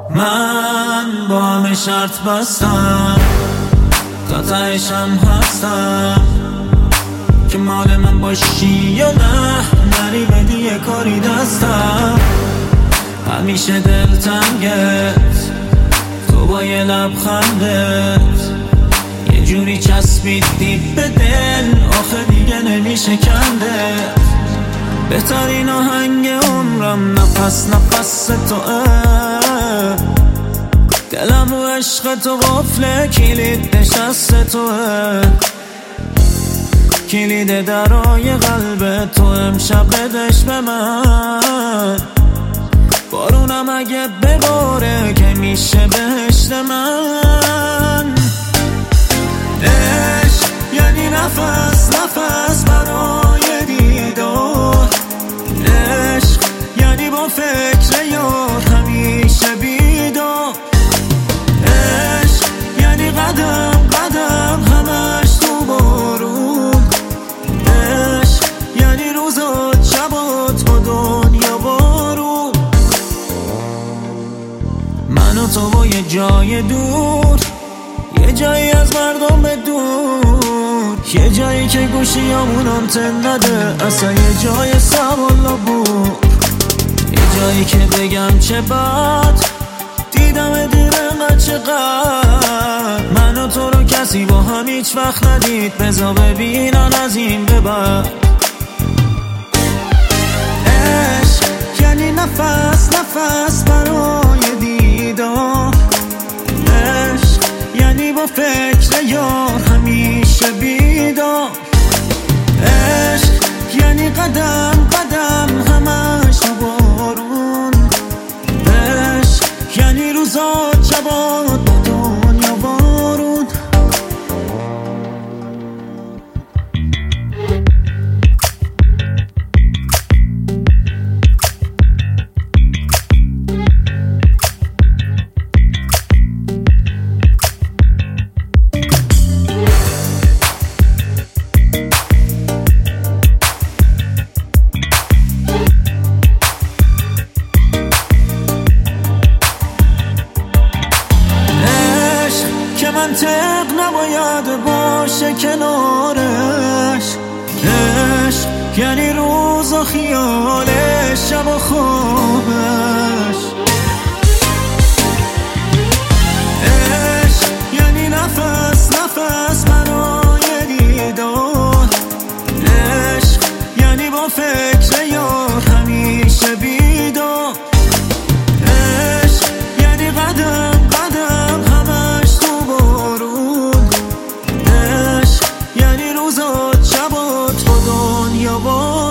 من با همه شرط بستم، تا تهشم هستم که مال من باشی یا نه. نری بدی یه کاری دستم، همیشه دلتنگت تو با یه لبخندت یه جوری چسبیدی به دل، آخه دیگه نمیشه کندت. بهترین آهنگ عمرم نفس نفس توه، دلم رو عشق تو قفله، کلید نشست توه، کلید درای قلب تو امشب بدش به من. بارونم اگه بباره که میشه بهشت من. عشق یعنی نفس نفس برای دیدار، عشق یعنی با فکر یار همیشه بیدار، عشق یعنی قدم قدم همش تو بارون، عشق یعنی روزات شبات با دنیا بارون. من و تو با یه جای دور، یه جایی از مردم به دور، یه جایی که گوشیامون آنتن نده، اصلا یه جای سوالا بود، یه جایی که بگم چه بد دیدم دیرم چقدر. من و تو رو کسی با هم هیچ وقت ندید، بذار ببینن از این به بعد. عشق یعنی نفس نفس برای دیدار، عشق یعنی با فکر یار همیشه بیدار، عشق یعنی قدم قدم همش تو بارون، عشق یعنی روزات شبات با دنیا بارون. منطق نباید باشه کنارش، عشق یعنی روز و خیالش شب و خوابش، عشق یعنی نفس نفس برای دیدار، عشق یعنی با فکر یار همیشه بیدار، عشق یعنی قدم قدم همش تو بارون، عشق یعنی روزات شبات با دنیا بارون.